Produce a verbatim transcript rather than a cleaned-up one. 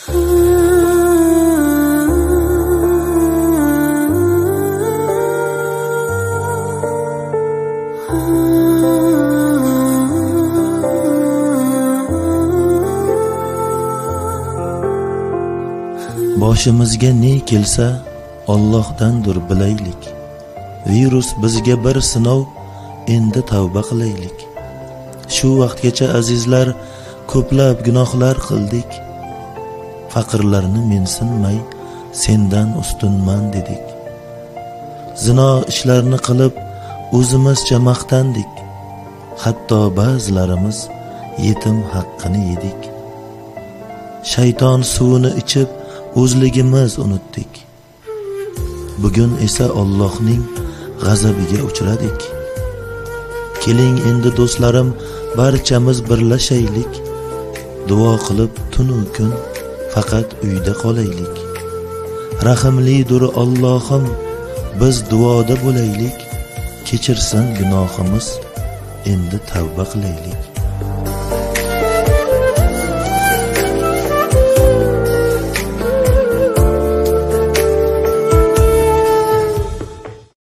Boshimizga ne kelsa Allohdandir bilaylik. Virus bizga bir sinov, endi tavba qilaylik. Shu vaqtgacha azizlar ko'plab gunohlar qildik. Faqirlarni mensinmay sendan ustunman dedik. Zino ishlarni qilib o'zimizcha maqtandik. Hatto ba'zilarimiz yetim haqqini yedik. Shayton suvini ichib o'zligimiz unutdik. Bugun esa Allohning g'azabiga uchradik. Keling endi do'stlarim, barchamiz birlashaylik. Duo qilib tun va kun faqat uyda qolaylik. Rahimlidir Allohim, biz duoda bo'laylik. Kechirsin gunohimiz, endi tavba qilaylik.